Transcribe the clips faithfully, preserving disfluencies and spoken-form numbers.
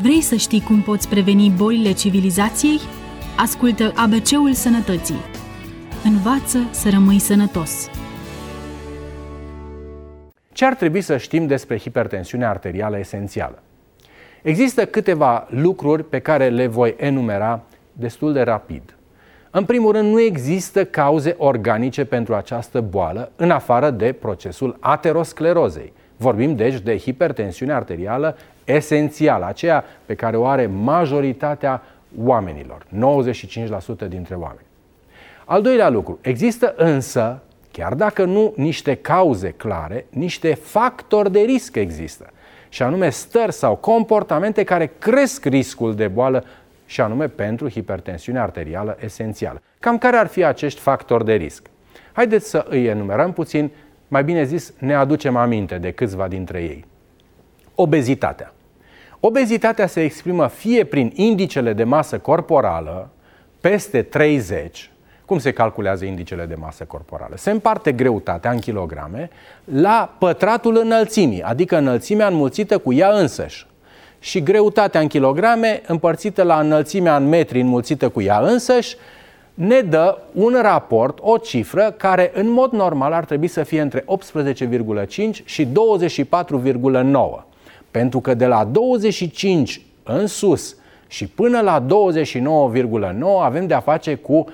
Vrei să știi cum poți preveni bolile civilizației? Ascultă A B C-ul Sănătății. Învață să rămâi sănătos. Ce ar trebui să știm despre hipertensiunea arterială esențială? Există câteva lucruri pe care le voi enumera destul de rapid. În primul rând, nu există cauze organice pentru această boală, în afară de procesul aterosclerozei. Vorbim deci de hipertensiune arterială esențială, aceea pe care o are majoritatea oamenilor, nouăzeci și cinci la sută dintre oameni. Al doilea lucru, există însă, chiar dacă nu niște cauze clare, niște factori de risc există, și anume stări sau comportamente care cresc riscul de boală, și anume pentru hipertensiunea arterială esențială. Cam care ar fi acești factori de risc? Haideți să îi enumerăm puțin, mai bine zis, ne aducem aminte de câțiva dintre ei. Obezitatea. Obezitatea se exprimă fie prin indicele de masă corporală peste treizeci, cum se calculează indicele de masă corporală? Se împarte greutatea în kilograme la pătratul înălțimii, adică înălțimea înmulțită cu ea însăși. Și greutatea în kilograme împărțită la înălțimea în metri înmulțită cu ea însăși ne dă un raport, o cifră care în mod normal ar trebui să fie între optsprezece virgulă cinci și douăzeci și patru virgulă nouă. Pentru că de la douăzeci și cinci în sus și până la douăzeci și nouă virgulă nouă avem de a face cu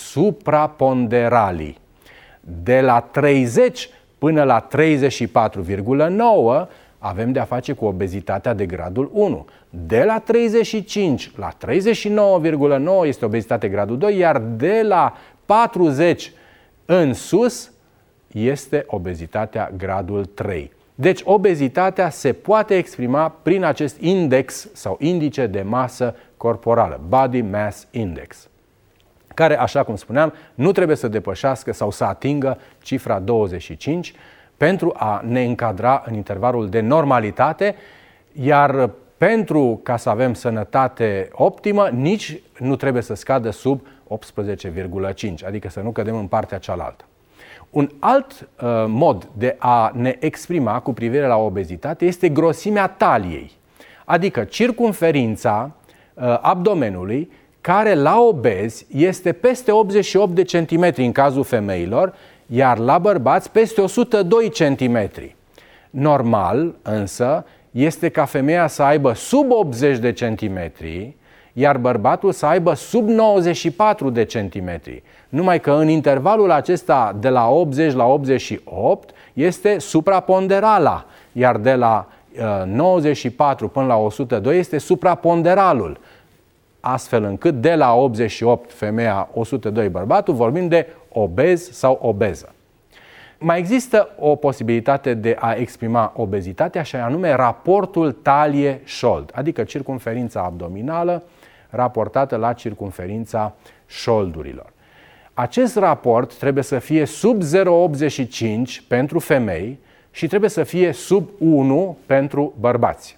supraponderalii. De la treizeci până la treizeci și patru virgulă nouă avem de a face cu obezitatea de gradul unu. De la treizeci și cinci la treizeci și nouă virgulă nouă este obezitate gradul doi, iar de la patruzeci în sus este obezitatea gradul trei. Deci obezitatea se poate exprima prin acest index sau indice de masă corporală, Body Mass Index, care, așa cum spuneam, nu trebuie să depășească sau să atingă cifra douăzeci și cinci pentru a ne încadra în intervalul de normalitate, iar pentru ca să avem sănătate optimă, nici nu trebuie să scadă sub optsprezece virgulă cinci, adică să nu cădem în partea cealaltă. Un alt uh, mod de a ne exprima cu privire la obezitate este grosimea taliei, adică circumferința uh, abdomenului, care la obezi este peste optzeci și opt de centimetri în cazul femeilor, iar la bărbați peste o sută doi centimetri. Normal, însă, este ca femeia să aibă sub optzeci de centimetri, iar bărbatul să aibă sub nouăzeci și patru de centimetri. Numai că în intervalul acesta de la optzeci la optzeci și opt este supraponderala, iar de la uh, nouăzeci și patru până la o sută doi este supraponderalul. Astfel încât de la optzeci și opt femeia, o sută doi bărbatul, vorbim de obez sau obeză. Mai există o posibilitate de a exprima obezitatea, și anume raportul talie-șold, adică circumferința abdominală raportată la circumferința șoldurilor. Acest raport trebuie să fie sub zero virgulă optzeci și cinci pentru femei și trebuie să fie sub unu pentru bărbați.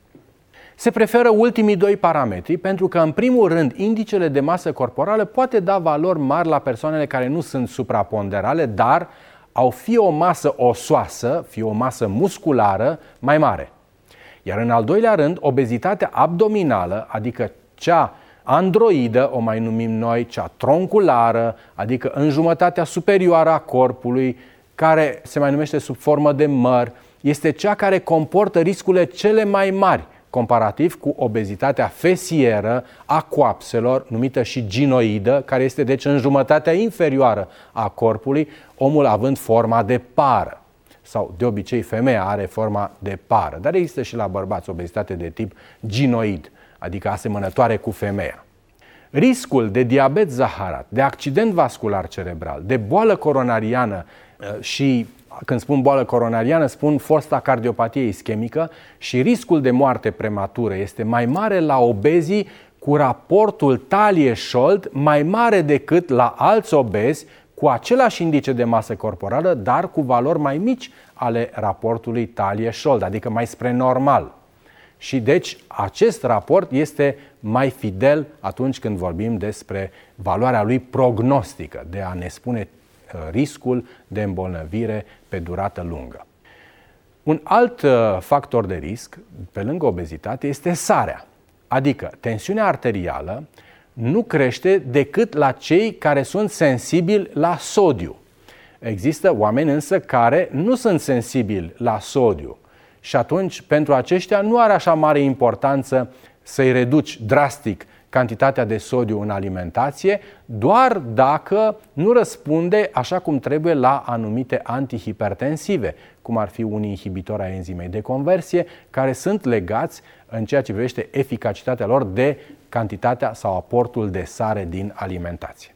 Se preferă ultimii doi parametri pentru că, în primul rând, indicele de masă corporală poate da valori mari la persoanele care nu sunt supraponderale, dar au fie o masă osoasă, fie o masă musculară mai mare. Iar în al doilea rând, obezitatea abdominală, adică cea androidă, o mai numim noi, cea tronculară, adică în jumătatea superioară a corpului, care se mai numește sub formă de măr, este cea care comportă riscurile cele mai mari comparativ cu obezitatea fesieră a coapselor, numită și ginoidă, care este deci în jumătatea inferioară a corpului, omul având forma de pară. Sau de obicei femeia are forma de pară, dar există și la bărbați obezitate de tip ginoid, adică asemănătoare cu femeia. Riscul de diabet zaharat, de accident vascular cerebral, de boală coronariană și, când spun boală coronariană, spun fosta cardiopatie ischemică, și riscul de moarte prematură este mai mare la obezii cu raportul talie-șold mai mare decât la alți obezi cu același indice de masă corporală, dar cu valori mai mici ale raportului talie-șold, adică mai spre normal. Și deci acest raport este mai fidel atunci când vorbim despre valoarea lui prognostică, de a ne spune riscul de îmbolnăvire pe durată lungă. Un alt factor de risc, pe lângă obezitate, este sarea. Adică tensiunea arterială nu crește decât la cei care sunt sensibili la sodiu. Există oameni însă care nu sunt sensibili la sodiu și atunci pentru aceștia nu are așa mare importanță să-i reduci drastic cantitatea de sodiu în alimentație, doar dacă nu răspunde așa cum trebuie la anumite antihipertensive, cum ar fi unii inhibitori a enzimei de conversie, care sunt legați în ceea ce privește eficacitatea lor de cantitatea sau aportul de sare din alimentație.